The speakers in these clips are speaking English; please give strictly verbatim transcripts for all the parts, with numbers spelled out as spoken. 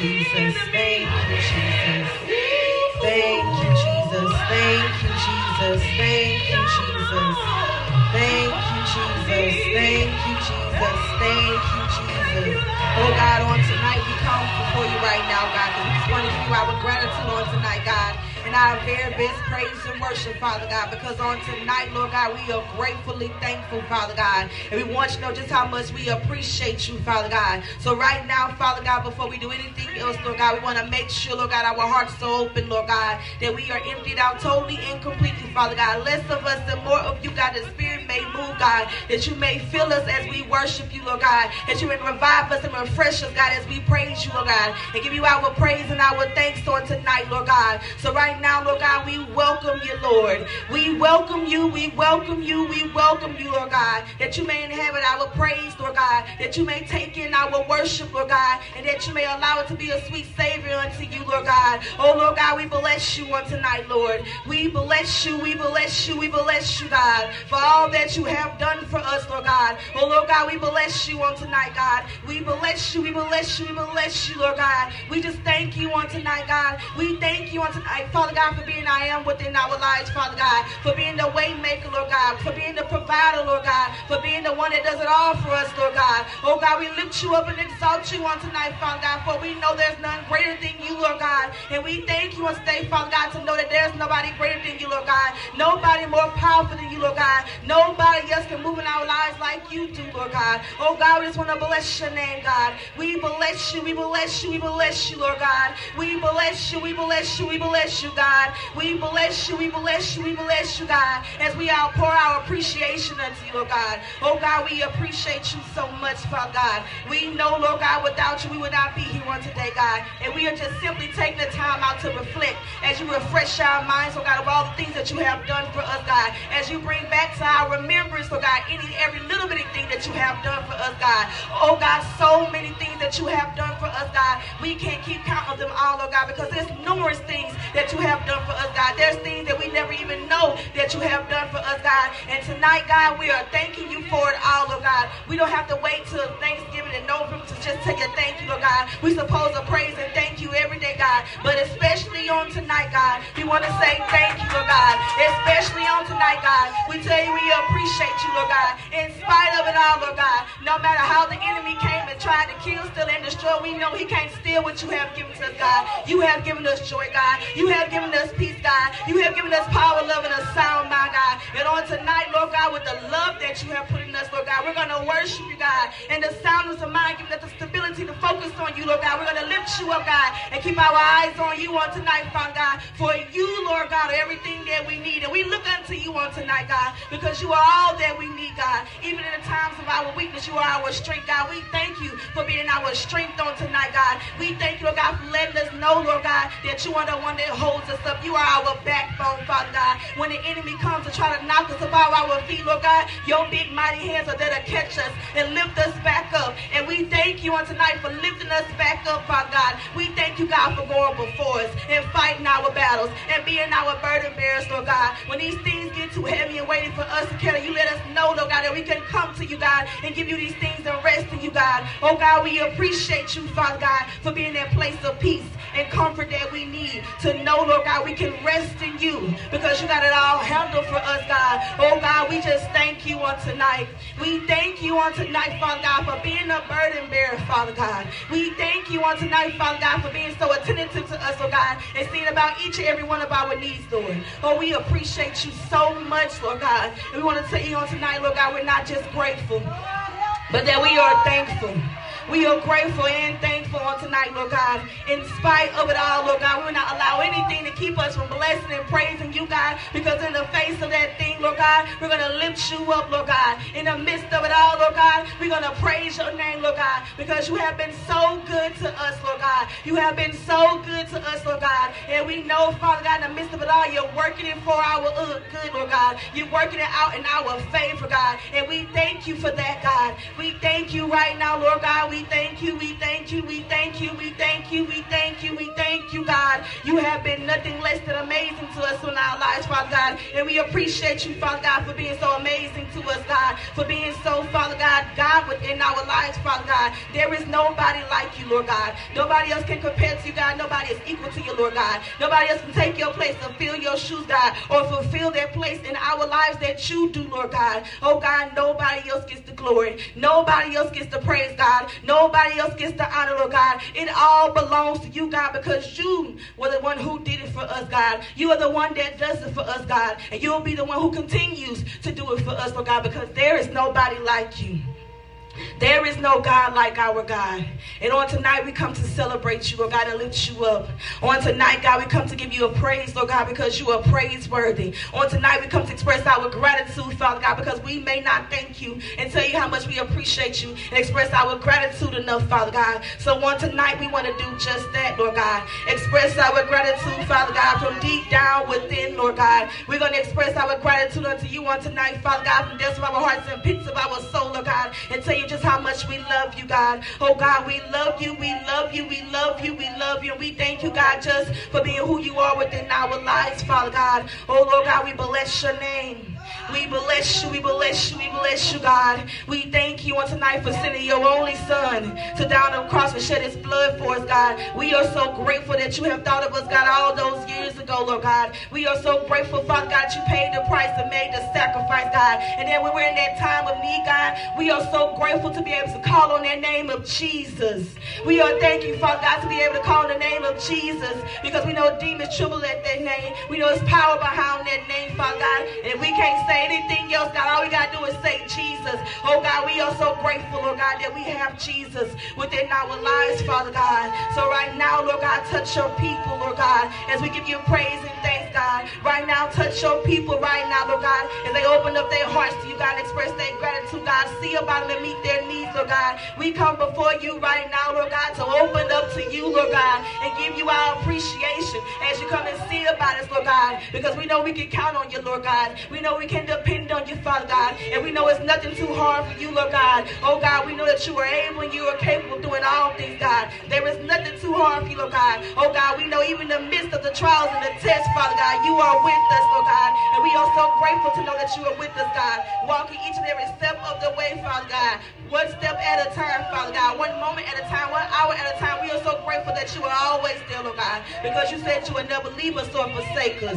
Jesus. Thank you, Jesus. Thank you, Jesus. Thank you, Jesus. Thank you, Jesus. Thank you, Jesus. Thank you, Jesus. Thank you, Jesus. Oh God, on tonight we come before you right now, God, because we just want to give you our gratitude on tonight, God, and our very best praise and worship, Father God, because on tonight, Lord God, we are gratefully thankful, Father God, and we want you to know just how much we appreciate you, Father God. So right now, Father God, before we do anything else, Lord God, we want to make sure, Lord God, our hearts are open, Lord God, that we are emptied out totally and completely, Father God. Less of us and more of you, God, the Spirit may move, God, that you may fill us as we worship you, Lord God, that you may revive us and refresh us, God, as we praise you, Lord God, and give you our praise and our thanks on tonight, Lord God. So right now, Lord God, we welcome you, Lord. We welcome you, we welcome you, we welcome you, Lord God, that you may inhabit our praise, Lord God, that you may take in our worship, Lord God, and that you may allow it to be a sweet Savior unto you, Lord God. Oh, Lord God, we bless you on tonight, Lord. We bless you, we bless you, we bless you, God, for all that you have done for us, Lord God. Oh, Lord God, we bless you on tonight, God. We bless you, we bless you, we bless you, Lord God. We just thank you on tonight, God. We thank you on tonight, Father God, for being I am within our lives, Father God, for being the way maker, Lord God, for being the provider, Lord God, for being the one that does it all for us, Lord God. Oh, God, we lift you up and exalt you on tonight, Father God, for we know there's none greater than you, Lord God. And we thank you on today, Father God, to know that there's nobody greater than you, Lord God. Nobody more powerful than you, Lord God. Nobody else can move in our lives like you do, Lord God. Oh, God, we just want to bless your name, God. We bless you, we bless you, we bless you, Lord God. We bless you, we bless you, we bless you, God. We bless you, we bless you, we bless you, God, as we outpour our appreciation unto you, Lord God. Oh, God, we appreciate you so much, Father God. We know, Lord God, without you, we would not be here on today, God. And we are just simply taking the time out to reflect as you refresh our minds, Lord God, of all the things that you have done for us, God. As you bring back to our remembrance, Lord God, any every little bitty thing that you have done for us, God. Oh, God, so many things that you have done for us, God. We can't keep count of them all, Lord God, because there's numerous things that you have done for us, God. There's things that we never even know that you have done for us, God. And tonight, God, we are thanking you for it all, Lord God. We don't have to wait till Thanksgiving and November to just tell you thank you, Lord God. We supposed to praise and thank you every day, God. But especially on tonight, God, we want to say thank you, Lord God. Especially on tonight, God, we tell you we appreciate you, Lord God. In spite of it all, Lord God, no matter how the enemy came and tried to kill, steal, and destroy, we know he can't steal what you have given to us, God. You have given us joy, God. You have given us peace, God. You have given us power, love, and a sound mind, God. And on tonight, Lord God, with the love that you have put in us, Lord God, we're going to worship you, God. And the soundness of mind, giving us the stability to focus on you, Lord God. We're going to lift you up, God, and keep our eyes on you on tonight, Father God. For you, Lord God, are everything that we need. And we look unto you on tonight, God, because you are all that we need, God. Even in the times of our weakness, you are our strength, God. We thank you for being our strength on tonight, God. We thank you, Lord God, for letting us know, Lord God, that you are the one that holds us up. You are our backbone, Father God. When the enemy comes to try to knock us about our feet, Lord God, your big mighty hands are there to catch us and lift us back up. And we thank you on tonight for lifting us back up, Father God. We thank you, God, for going before us and fighting our battles and being our burden bearers, Lord God. When these things get too heavy and weighty for us to carry, you let us know, Lord God, that we can come to you, God, and give you these things and rest in you, God. Oh, God, we appreciate you, Father God, for being that place of peace and comfort that we need to know, Lord God, we can rest in you because you got it all handled for us, God. Oh, God, we just thank you on tonight. We thank you on tonight, Father God, for being a burden bearer, Father God. We thank you on tonight, Father God, for being so attentive to us, oh God, and seeing about each and every one of our needs, Lord. Oh, we appreciate you so much, Lord God. And we want to tell you on tonight, Lord God, we're not just grateful, but that we are thankful. We are grateful and thankful on tonight, Lord God. In spite of it all, Lord God, we will not allow anything to keep us from blessing and praising you, God, because in the face of that thing, Lord God, we're going to lift you up, Lord God. In the midst of it all, Lord God, we're going to praise your name, Lord God, because you have been so good to us, Lord God. You have been so good to us, Lord God. And we know, Father God, in the midst of it all, you're working it for our uh, good, Lord God. You're working it out in our favor, God. And we thank you for that, God. We thank you right now, Lord God. We thank you, we thank you, we thank you, we thank you, we thank you, we thank you, God. You have have been nothing less than amazing to us in our lives, Father God. And we appreciate you, Father God, for being so amazing to us, God, for being so, Father God, God within our lives, Father God. There is nobody like you, Lord God. Nobody else can compare to you, God. Nobody is equal to you, Lord God. Nobody else can take your place and fill your shoes, God, or fulfill their place in our lives that you do, Lord God. Oh, God, nobody else gets the glory. Nobody else gets the praise, God. Nobody else gets the honor, Lord God. It all belongs to you, God, because you were the one who did it for us, God. You are the one that does it for us, God. And you'll be the one who continues to do it for us, Lord God, because there is nobody like you. There is no God like our God. And on tonight, we come to celebrate you, Lord God, and lift you up. On tonight, God, we come to give you a praise, Lord God, because you are praiseworthy. On tonight, we come to express our gratitude, Father God, because we may not thank you and tell you how much we appreciate you and express our gratitude enough, Father God. So on tonight, we want to do just that, Lord God. Express our gratitude, Father God, from deep down within, Lord God. We're going to express our gratitude unto you on tonight, Father God, from the depths of our hearts and pits of our soul, Lord God, and tell you just how much we love you, God. Oh, God, we love you, we love you, we love you, we love you, and we thank you, God, just for being who you are within our lives, Father God. Oh, Lord God, we bless your name. We bless you, we bless you, we bless you, God. We thank you on tonight for sending your only son to down on the cross and shed his blood for us, God. We are so grateful that you have thought of us, God, all those years ago, Lord God. We are so grateful, Father God, you paid the price and made the sacrifice, God. And then when we're in that time of need, God, we are so grateful to be able to call on that name of Jesus. We are thanking you, Father God, to be able to call on the name of Jesus, because we know demons tremble at that name. We know there's power behind that name, Father God. And if we can't say anything else, God, all we got to do is say Jesus. Oh, God, we are so grateful, Lord God, that we have Jesus within our lives, Father God. So right now, Lord God, touch your people, Lord God, as we give you praise and thanks, God. Right now, touch your people right now, Lord God, as they open up their hearts to you, God, and express their gratitude, God. See about them and meet their needs, Lord God. We come before you right now, Lord God, to open up to you, Lord God, and give you our appreciation as you come and see about us, Lord God, because we know we can count on you, Lord God. We know we can depend on you, Father God, and we know it's nothing too hard for you, Lord God. Oh, God, we know that you are able and you are capable of doing all things, God. There is nothing too hard for you, Lord God. Oh, God, we know even in the midst of the trials and the tests, Father God, you are with us, Lord God, and we are so grateful to know that you are with us, God, walking each and every step of the way, Father God, one step at a time, Father God, one moment at a time, one hour at a time. We are so grateful that you are always there, Lord God, because you said you would never leave us or forsake us.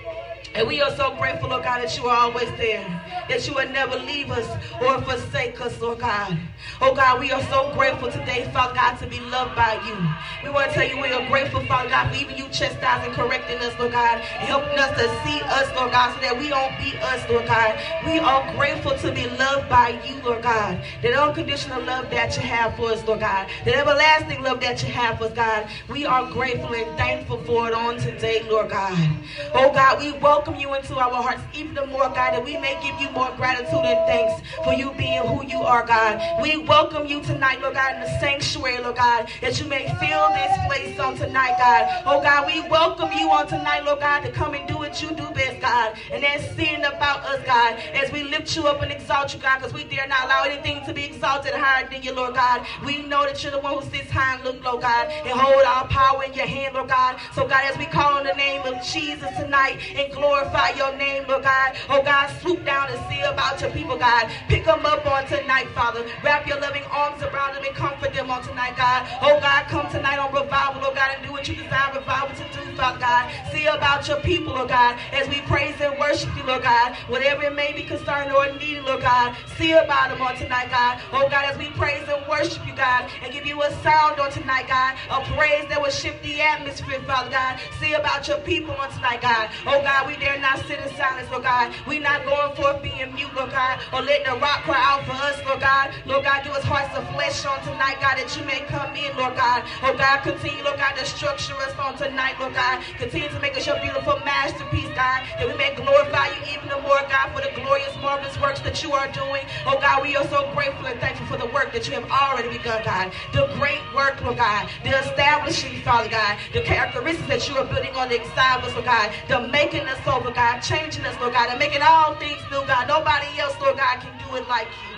And we are so grateful, Lord God, that you are always there, that you would never leave us or forsake us, Lord God. Oh, God, we are so grateful today, Father God, to be loved by you. We want to tell you we are grateful, Father God, for even you chastising, correcting us, Lord God, and helping us to see us, Lord God, so that we don't be us, Lord God. We are grateful to be loved by you, Lord God. That unconditional love that you have for us, Lord God. That everlasting love that you have for us, God. We are grateful and thankful for it on today, Lord God. Oh, God, we welcome you into our hearts even the more, God, that we may give you more gratitude and thanks for you being who you are, God. We welcome you tonight, Lord God, in the sanctuary, Lord God, that you may fill this place on tonight, God. Oh, God, we welcome you on tonight, Lord God, to come and do what you do best, God, and that's seeing about us, God, as we lift you up and exalt you, God, because we dare not allow anything to be exalted higher than you, Lord God. We know that you're the one who sits high and look low, God, and hold our power in your hand, Lord God. So, God, as we call on the name of Jesus tonight and glorify your name, Lord God, oh, God, swoop down and see about your people, God. Pick them up on tonight, Father. Wrap your loving arms around them and comfort them on tonight, God. Oh, God, come tonight on revival, Lord God, and do what you desire revival to do, Father God. See about your people, Lord God, as we praise and worship you, Lord God. Whatever it may be concerned or needed, Lord God, see about them on tonight, God. Oh, God, as we praise and worship you, God, and give you a sound on tonight, God, a praise that will shift the atmosphere, Father God. See about your people on tonight, God. Oh, God, we dare not sit in silence, Lord God. We not going forth being mute, Lord God, or letting the rock cry out for us, Lord God. Lord God, give us hearts of flesh on tonight, God, that you may come in, Lord God. Oh, God, continue, Lord God, to structure us on tonight, Lord God. Continue to make us your beautiful masterpiece, God, that we may glorify you even the more, God, for the glorious, marvelous works that you are doing. Oh, God, we are so grateful and thankful for the work that you have already begun, God. The great work, Lord God. The establishing, Father God. The characteristics that you are building on the inside of us, Lord God. The making us over, God. Changing us, Lord God. And making all things new, God. Nobody else, Lord God, can do it like you.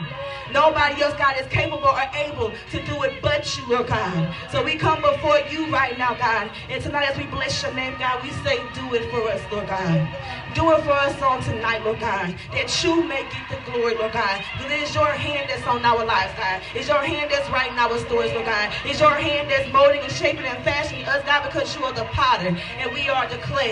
Nobody else, God, is capable or able to do it but you, Lord God. So we come before you right now, God. And tonight as we bless your name, God, we say do it for us, Lord God. Do it for us on tonight, Lord God, that you may get the glory, Lord God. Because it is your hand that's on our lives, God. It's your hand that's writing our stories, Lord God. It's your hand that's molding and shaping and fashioning us, God, because you are the potter and we are the clay.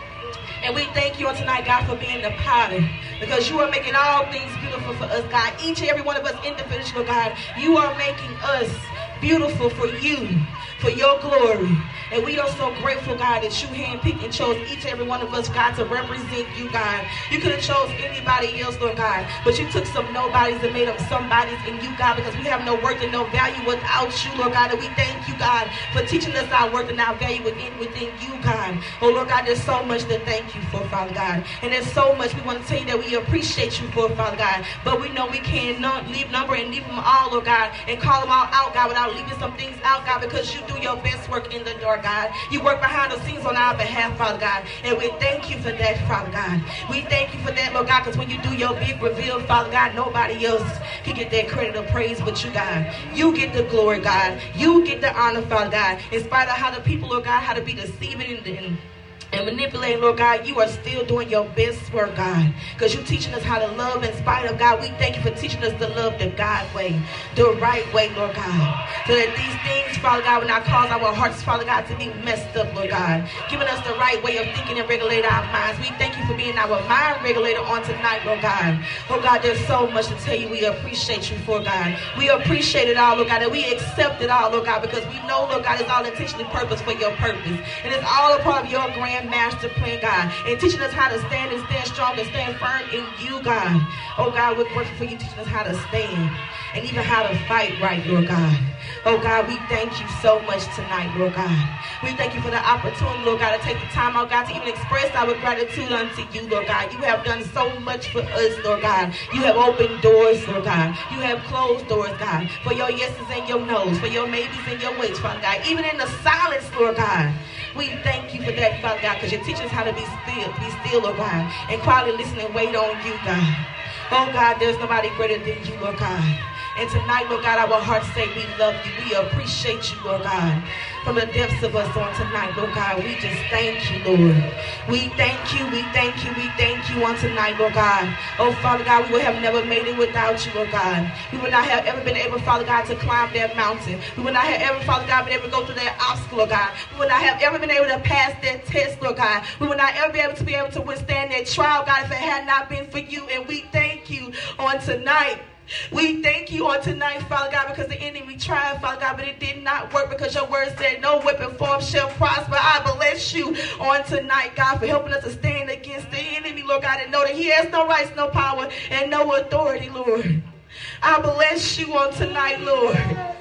And we thank you on tonight, God, for being the potter, because you are making all things beautiful for us, God. Each and every one of us individually, Lord God, you are making us beautiful for you, for your glory. And we are so grateful, God, that you handpicked and chose each and every one of us, God, to represent you, God. You could have chose anybody else, Lord God, but you took some nobodies and made them somebodies in you, God, because we have no worth and no value without you, Lord God. And we thank you, God, for teaching us our worth and our value within, within you, God. Oh, Lord God, there's so much to thank you for, Father God. And there's so much we want to tell you that we appreciate you for, Father God. But we know we can't leave number and leave them all, Lord God, and call them all out, God, without leaving some things out, God, because you do your best work in the dark, God. You work behind the scenes on our behalf, Father God. And we thank you for that, Father God. We thank you for that, Lord God, because when you do your big reveal, Father God, nobody else can get that credit or praise but you, God. You get the glory, God. You get the honor, Father God. In spite of how the people, Lord God, how to be deceiving and, and and manipulating, Lord God, you are still doing your best work, God, because you're teaching us how to love in spite of, God. We thank you for teaching us to love the God way, the right way, Lord God, so that these things, Father God, will not cause our hearts, Father God, to be messed up, Lord God, giving us the right way of thinking and regulating our minds. We thank you for being our mind regulator on tonight, Lord God. Oh God, there's so much to tell you. We appreciate you for, God. We appreciate it all, Lord God, and we accept it all, Lord God, because we know, Lord God, it's all intentionally purpose for your purpose, and it's all a part of your grand master plan, God, and teaching us how to stand and stand strong and stand firm in you, God. Oh God, we're grateful for you teaching us how to stand and even how to fight right, Lord God. Oh God, we thank you so much tonight, Lord God. We thank you for the opportunity, Lord God, to take the time, oh God, to even express our gratitude unto you, Lord God. You have done so much for us, Lord God. You have opened doors, Lord God. You have closed doors, God, for your yeses and your nos, for your maybes and your waits, Father God. Even in the silence, Lord God, we thank you for that, Father God, because you teach us how to be still, be still, Lord God, and quietly listen and wait on you, God. Oh God, there's nobody greater than you, Lord God. And tonight, Lord God, our hearts say we love you. We appreciate you, Lord God. From the depths of us on tonight, Lord God, we just thank you, Lord. We thank you, we thank you, we thank you on tonight, Lord God. Oh, Father God, we would have never made it without you, Lord God. We would not have ever been able, Father God, to climb that mountain. We would not have ever, Father God, been able to go through that obstacle, Lord God. We would not have ever been able to pass that test, Lord God. We would not ever be able to be able to withstand that trial, God, if it had not been for you. And we thank you on tonight. We thank you on tonight, Father God, because the enemy tried, Father God, but it did not work because your word said no weapon formed shall prosper. I bless you on tonight, God, for helping us to stand against the enemy, Lord God, and know that he has no rights, no power, and no authority, Lord. I bless you on tonight, Lord.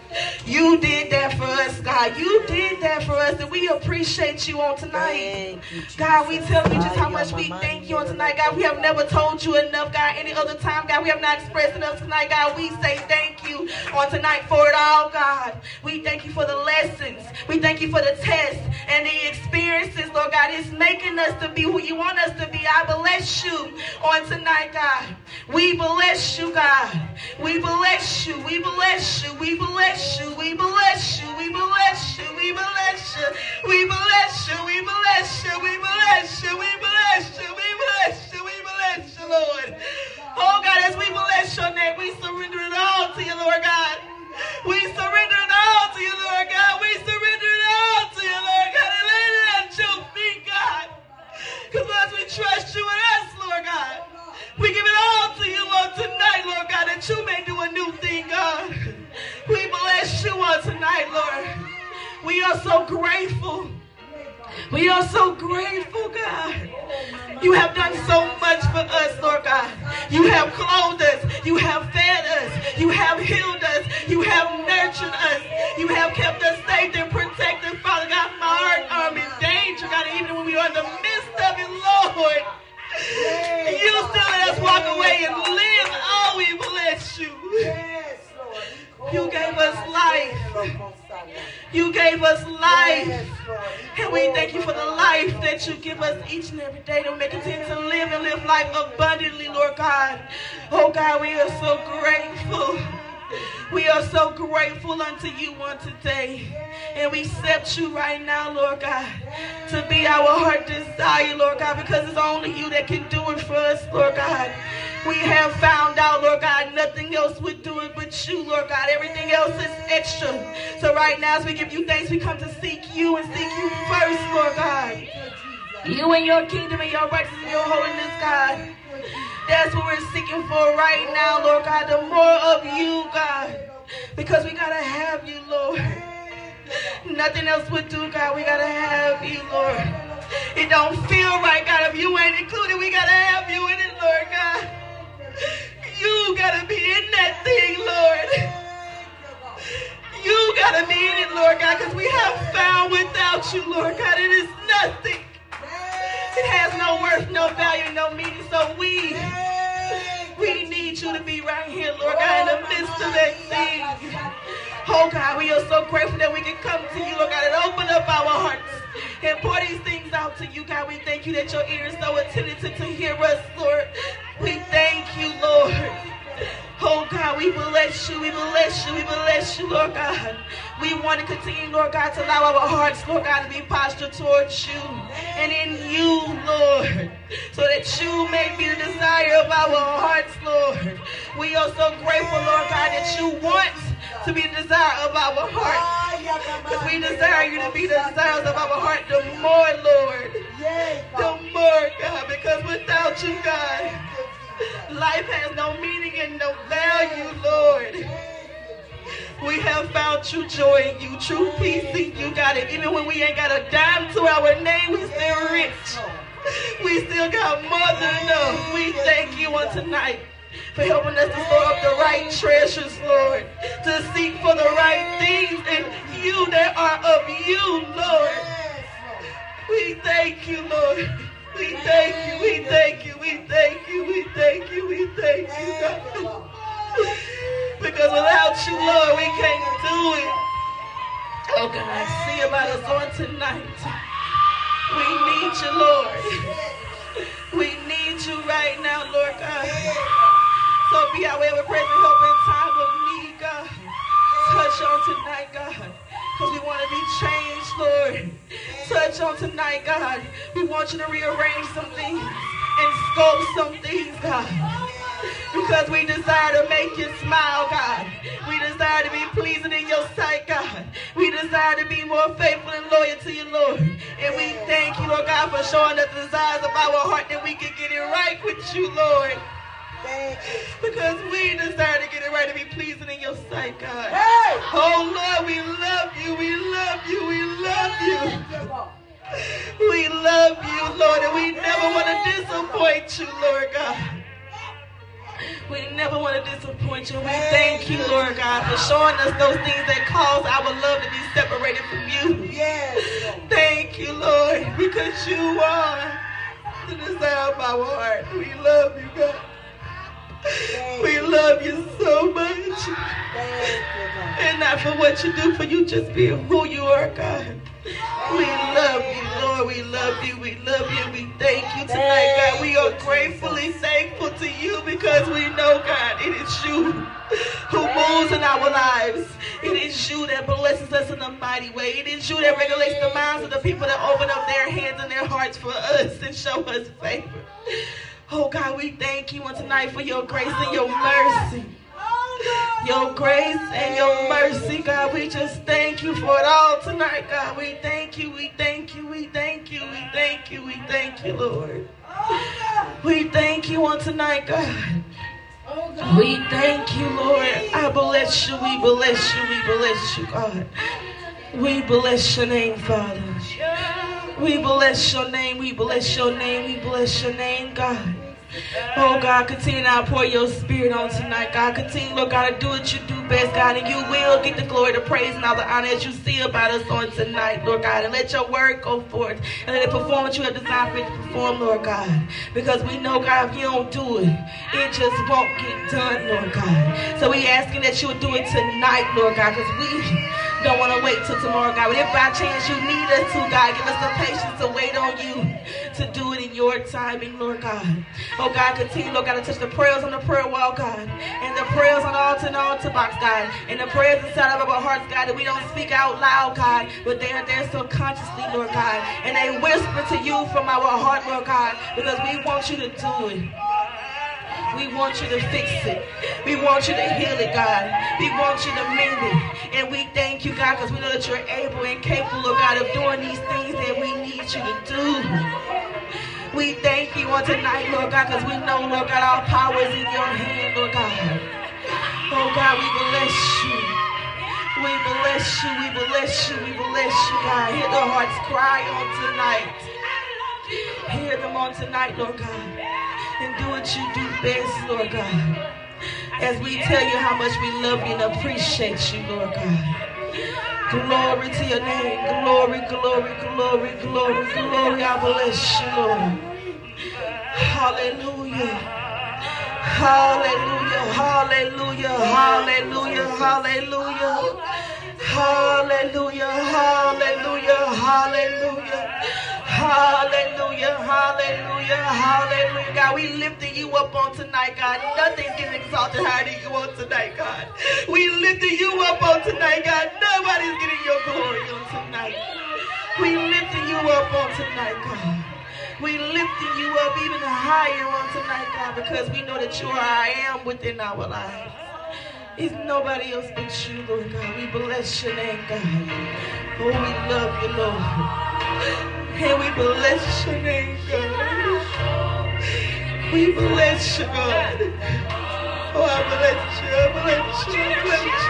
You did that for us, God. You did that for us, and we appreciate you on tonight. You, God, we tell you just how much we thank you on tonight, God. We have never told you enough, God. Any other time, God, we have not expressed enough tonight, God. We say thank you on tonight for it all, God. We thank you for the lessons. We thank you for the tests and the experiences, Lord God. It's making us to be who you want us to be. I bless you on tonight, God. We bless you, God. We bless you. We bless you. We bless you. We bless you. We bless you. We bless you. We bless you. We bless you. We bless you. We bless you. We bless you. We bless you, Lord. Oh God, as we bless your name, we surrender it all to you, Lord God. We surrender it all to you, Lord God. We surrender it all to you, Lord God. And lay it at your feet, God. Because as we trust you and us, Lord God, we give it all to you on tonight, Lord God, that you may do a new thing, God. We bless you on tonight, Lord. We are so grateful. We are so grateful, God. You have done so much for us, Lord God. You have clothed us. You have fed us. You have healed us. You have nurtured us. You have kept us safe and protected, Father God, from our arm in danger, God, even when we are in the midst of it, Lord. You still let us walk away and live. Oh, we bless you. You gave us life. You gave us us life. And we thank you for the life that you give us each and every day to make it to live and live life abundantly, Lord God. Oh God, we are so grateful. We are so grateful unto you on today. And we accept you right now, Lord God, to be our heart desire, Lord God, because it's only you that can do it for us, Lord God. We have found out, Lord God, nothing else would do it but you, Lord God. Everything else is extra. So right now, as we give you thanks, we come to seek you and seek you first, Lord God. You and your kingdom and your righteousness and your holiness, God. That's what we're seeking for right now, Lord God. The more of you, God. Because we got to have you, Lord. Nothing else would do, God. We got to have you, Lord. It don't feel right, God. If you ain't included, we got to have you in it, Lord God. You got to be in that thing, Lord. You got to be in it, Lord God, because we have found without you, Lord God, it is nothing. It has no worth, no value, no meaning. So we, we need you to be right here, Lord God, in the midst of that thing. Oh God, we are so grateful that we can come to you, Lord God, and open up our hearts and pour these things out to you, God. We thank you that your ear is so attentive to hear us, Lord. We thank you, Lord. Oh God, we bless you, we bless you, we bless you, Lord God. We want to continue, Lord God, to allow our hearts, Lord God, to be postured towards you and in you, Lord, so that you may be the desire of our hearts, Lord. We are so grateful, Lord God, that you want to be the desire of our heart. Because we desire you to be the desires of our heart the more, Lord. The more, God, because without you, God, life has no meaning and no value, Lord. We have found true joy in you, true peace in you, God. And even when we ain't got a dime to our name, we still rich. We still got more than enough. We thank you on tonight for helping us to store up the right treasures, Lord, to seek for the right things in you that are of you, Lord. We thank you, Lord. We thank you, we thank you, we thank you, we thank you, we thank you, God. Because without you, Lord, we can't do it. Oh, God, see about us on tonight. We need you, Lord. We need you right now, Lord God. So be our ever-present help in time of need, God. Touch on tonight, God. Because we want to be changed, Lord. Touch on tonight, God. We want you to rearrange some things and sculpt some things, God. Because we desire to make you smile, God. We desire to be pleasing in your sight, God. We desire to be more faithful and loyal to you, Lord. And we thank you, Lord God, for showing us the desires of our heart that we can get it right with you, Lord. Because we desire to get it right to be pleasing in your sight, God. Oh, Lord, we love you, we love you, we love you. We love you, Lord, and we never want to disappoint you, Lord God. We never want to disappoint you. We thank you, Lord God, for showing us those things that cause our love to be separated from you. Yes. Thank you, Lord, because you are the desire of our heart. We love you, God. We love you so much. And not for what you do, for you just being who you are, God. We love you, Lord. We love you. We love you. We thank you tonight, God. We are gratefully thankful to you because we know, God, it is you who moves in our lives. It is you that blesses us in a mighty way. It is you that regulates the minds of the people that open up their hands and their hearts for us and show us favor. Oh, God, we thank you on tonight for your grace and your mercy. Your grace and your mercy, God. We just thank you for it all tonight, God. We thank you, we thank you, we thank you, we thank you, we thank you, Lord. We thank you on tonight, God. We thank you, Lord. I bless you, we bless you, we bless you, God. We bless your name, Father. We bless your name, we bless your name, we bless your name, God. Oh, God, continue to pour your spirit on tonight, God. Continue, Lord God, to do what you do best, God, and you will get the glory, the praise, and all the honor as you see about us on tonight, Lord God. And let your word go forth, and let it perform what you have designed for it to perform, Lord God. Because we know, God, if you don't do it, it just won't get done, Lord God. So we asking that you would do it tonight, Lord God, because we don't want to wait till tomorrow, God. But if by chance you need us to, God, give us the patience to wait on you to do it in your timing, Lord God. Oh, God, continue, Lord God, to touch the prayers on the prayer wall, God, and the prayers on the altar and the altar box, God, and the prayers inside of our hearts, God, that we don't speak out loud, God, but they are there subconsciously, Lord God, and they whisper to you from our heart, Lord God, because we want you to do it. We want you to fix it. We want you to heal it, God. We want you to mend it. And we thank you, God, because we know that you're able and capable, God, of doing these things that we need you to do. We thank you on tonight, Lord God, because we know, Lord God, our power is in your hand, Lord God. Oh, God, we bless you. We bless you. We bless you. We bless you, God. Hear the hearts cry on tonight. Hear them on tonight, Lord God. And do what you do best, Lord God. As we tell you how much we love you and appreciate you, Lord God. Glory to your name. Glory, glory, glory, glory, glory. I bless you, Lord. Hallelujah. Hallelujah. Hallelujah. Hallelujah. Hallelujah. Hallelujah. Hallelujah. Hallelujah. Hallelujah, hallelujah, hallelujah. God, we lifting you up on tonight, God. Nothing's getting exalted higher than you on tonight, God. We lifting you up on tonight, God. Nobody's getting your glory on tonight. We lifting you up on tonight, God. We lifting you up even higher on tonight, God, because we know that you are I am within our lives. It's nobody else but you, Lord God. We bless your name, God. Oh, we love you, Lord. And we bless your name, God. We bless you, God. Oh, I bless you, I bless you, I bless you.